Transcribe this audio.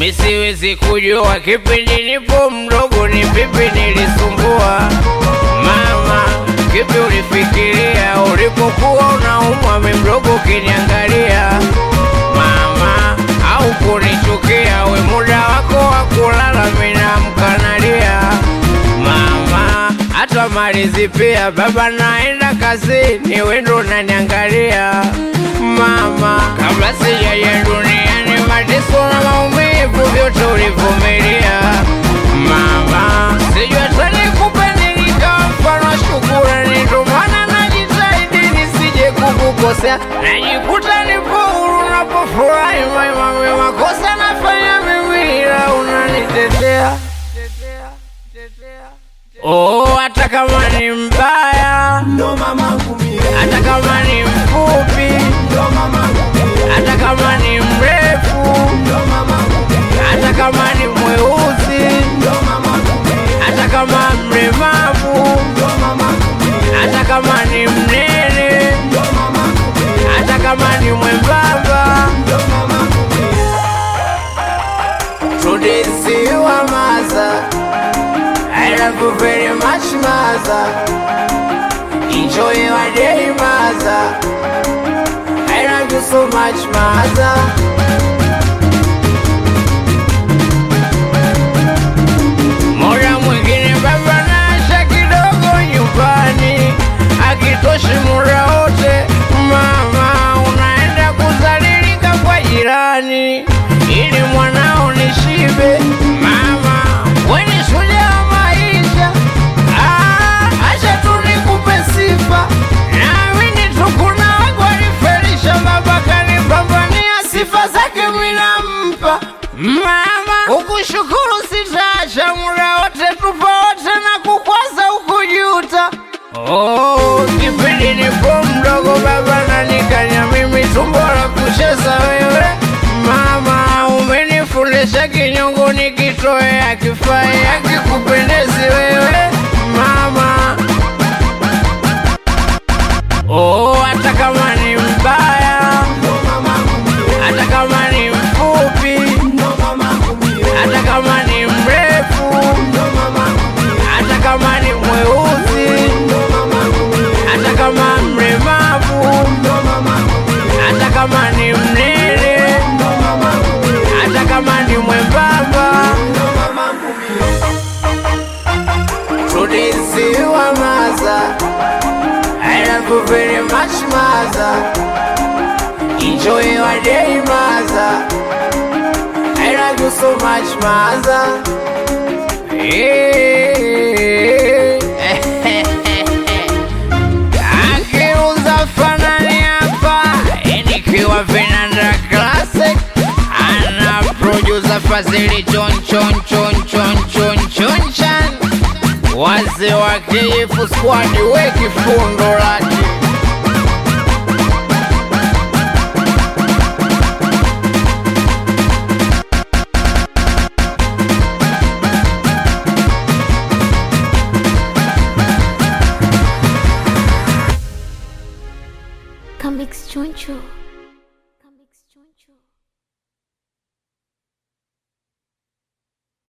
siwezi kujua kipindi nipo mdogo ni vipi nilisumbua. Mama, kipi ulifikiria ulipokuwa unaumwa mimi mdogo kiniangalia? Mama, au kunichukia we muda wako wa kulala mimi naamka nalia? Mama, hata malizi pia baba naenda kazini wewe ndo unaniangalia. Mama, kabla sijaja duniani mateso na maumivu vyote ulivumilia. Mama, sijui hata nikupe nini kama mfano wa shukrani, ndo maana najitahidi nisije kukukosea. Najikuta nipo huru napofurahi mama, makosa nafanya mimi ila unanitetea. Oh, hata kama ni mbaya ndo mamangu mie, hata kama ni mfupi ndo mamangu mie, hata kama ni mrefu ndo mamangu mie, hata kama ni mweusi ndo mamangu mie, hata kama mlemavu ndo mamangu mie, hata kama ni mnene ndo mamangu mie, hata kama ni mwembamba. ndo mamangu mie. Today you are mother, I love you very much mother. Enjoy your day mother, I love you so much mother. Muda mwingine baba naasha kidogo nyumbani, akitoshi muda wote mama unaenda kuzalilika kwa jirani ili mwanao nishibe. Mama, wewe ni shujaa wa maisha, acha tu nikupe sifa. Naamini tu kuna watu walifelisha, baba kanipambania, sifa zake mimi nampa. Mama, ukushukuru sitaacha, muda wote tupo wote na kukwaza ukujuta. Oh, kipindi nipo mdogo baba nanikanya mimi tumbo la kucheza wewe. Mama, umenifundisha kinyongo nikitoe akifai akikupendezi wewe. Mama, oh, hata kama ni mbaya, hata kama ni mfupi, hata kama ni mrefu, hata kama ni mweusi, hata kama mlemavu, hata kama ni mnene, hata kama ni mwembamba. Today you are mother, I love you very much mother. Enjoy your day mother, I love you so much mother. Akiuza fanani hapa nikiwa Vinanda Classic, ana producer Fazili chon chon chon chon chon chon chan. Wazee wa KF Squad weki fundo lake. Comics Choncho.